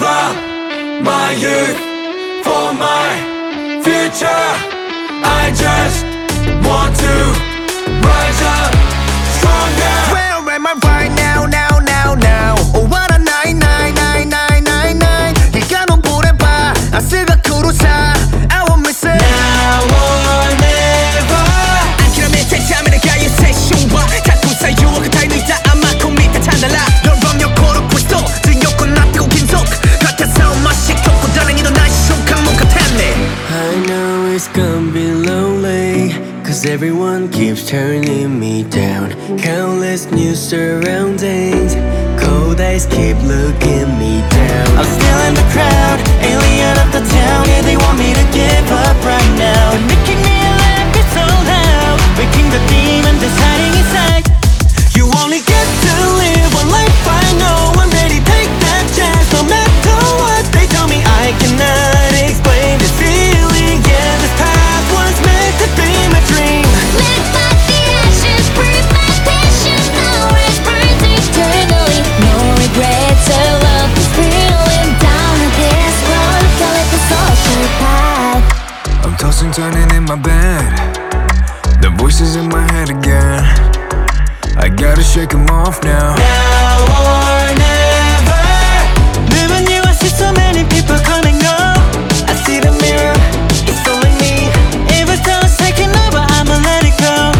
up my youth for my future. I just want to rise up stronger. Where am I right now, now, now, now? Oh, what a night, night, night, night, night, night. 네가 넌 보내봐, 아스가 쿠루사. I won't miss it. Now or never. 안키라면 대자면에 가요 세션과 자꾸 사유와 그 타이는 있다 아마 코미타 찬달라. 널 보며 걸었고 있어 등욕고 납고 긴속 같아서 맛이 겹고 다른 이도 난 시속한 몸 같았네. I know it's gonna be lonely, cause everyone keeps turning me down. Countless new surroundings, cold eyes keep looking me down. I'm still in the crowd, alien of the town. Yeah, they want me to give up right now. They're making me laugh, it's so loud, waking the demon that's hiding inside. You only get to live one life, I know. I'm ready, take that chance. No matter what they tell me, I cannot explain this feeling. Yeah, this path was meant to be my dream. Lit by the ashes, breathe my passion. Now it burns eternally. No regrets, our love is feeling down to this road. Call it the social path. I'm tossing, turning in my bed. The voices in my head again. I gotta shake them off now. Now or never. Living you, I see so many people coming up. I see the mirror, it's following me. Every time it's taking over, I'ma let it go.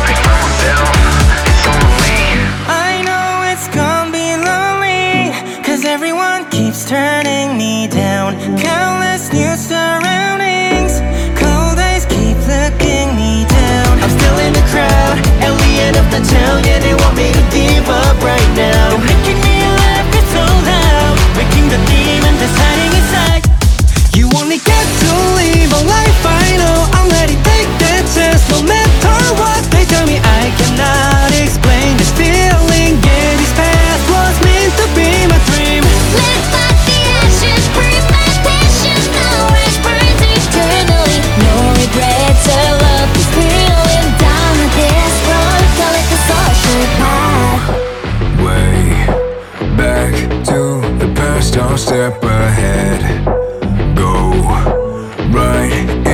I know it's gonna be lonely, cause everyone keeps turning me down. Countless new surroundings, cold eyes keep looking me down. I'm still in the crowd, alien of the town. Yeah, they want me to give up right now. They're making me laugh, it's so loud, waking the demon that's hiding inside. You only get to live a life, I know. I'm ready, take that chance. No matter what they tell me, I cannot explain this feeling. Yeah, this path was meant to be my dream. Lit by the ashes, breathe my passion. Now it burns eternally. No regrets, our love is feeling down to this road. Call it the social path. Way back to the past, I'll step ahead. Go right